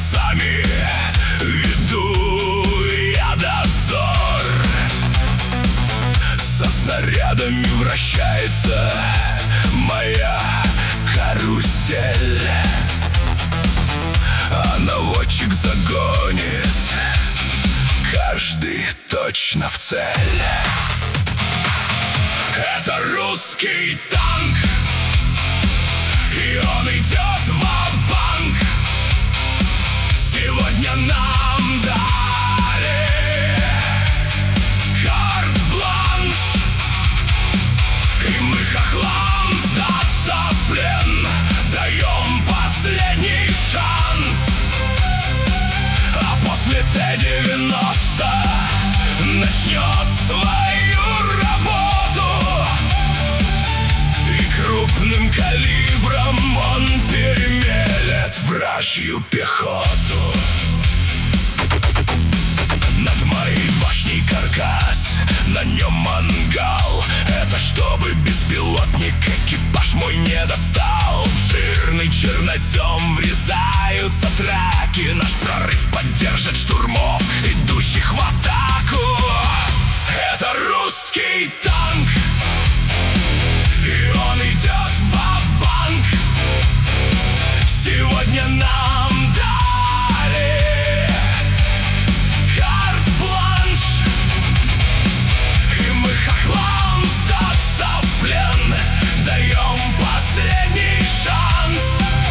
часами веду я дозор. Со снарядами вращается моя карусель, а наводчик загонит каждый точно в цель. Это русский танк, и он идет ва-банк. Сегодня нам дали карт-бланш, и мы хохлам сдаться в плен даем последний шанс. А после Т-90 начнет свою работу, и крупным калибром он перемелет вражью пехоту. Над моей башней каркас, на нем мангал. Это чтобы беспилотник экипаж мой не достал. В жирный чернозем врезаются траки. Наш прорыв поддержит штурмов, идущих в атаку. Это русский танк, и он идет ва-банк. Сегодня нам дали карт-бланш, и мы хохлам сдаться в плен даем последний шанс.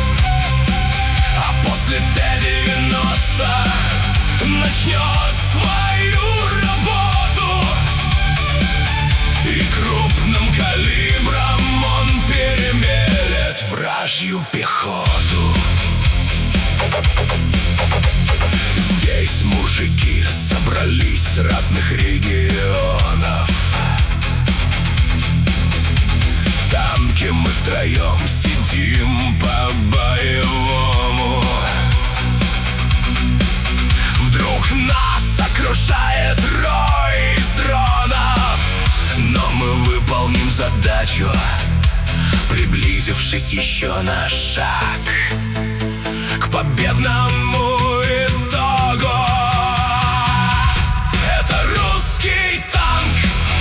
А после Т-90 начнет свою работу, и крупным калибром он перемелет вражью пехоту. Здесь мужики собрались с разных регионов. В танке мы втроем сидим по-боевому. Вдруг нас окружает рой из дронов, но мы выполним задачу, приблизившись еще на шаг к победному итогу. Это русский танк,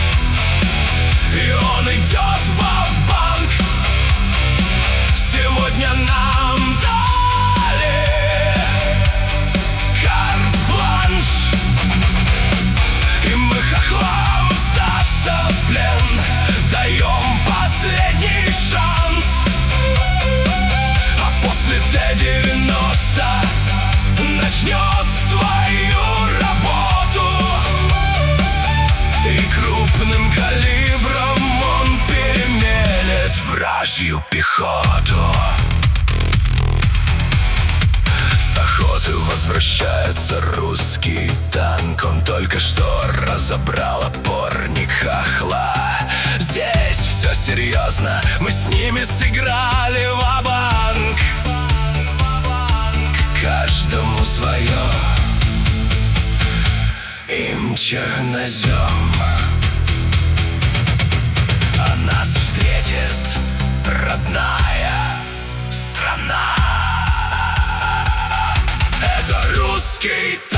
и он идет ва-банк. Сегодня нам дали карт-бланш, и мы хохлам сдаться в плен даем последний шанс. А после Т-90 начнет свою работу, и крупным калибром он перемелет вражью пехоту. С охоты возвращается русский танк. Он только что разобрал опорник хохла. Здесь все серьезно, мы с ними сыграли ва-банк. Каждому свое, им чернозем. А нас встретит родная страна. Это русский танк.